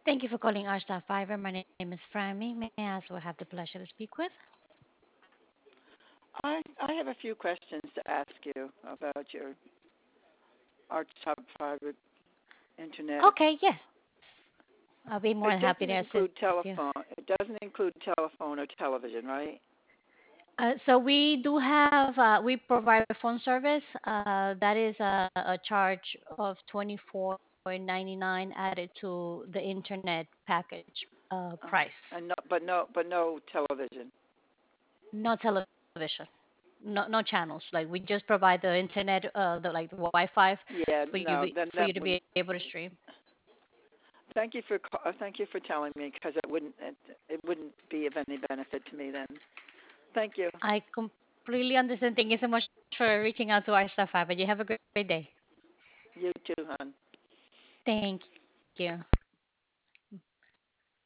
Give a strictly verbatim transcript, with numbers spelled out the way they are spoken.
Thank you for calling Ashta Fiber. My name is Frammy. May I ask who I have the pleasure to speak with? I I have a few questions to ask you about your Archtop Fiber Internet. Okay, yes. I'll be more It than happy doesn't to include assist you. telephone. It doesn't include telephone or television, right? Uh, so we do have, uh, we provide a phone service. Uh, that is a, a charge of twenty-four ninety-nine added to the internet package uh, Uh, price. and no, but no, but no television. No television, no no channels. Like we just provide the internet, uh, the like the Wi-Fi Yeah, for you no. be, Then for that you to wouldn't. be able to stream. Thank you for ca- uh, thank you for telling me because it wouldn't it, it wouldn't be of any benefit to me then. Thank you. I completely understand. Thank you so much for reaching out to our staff, but you have a great day. You too, hon. Thank you.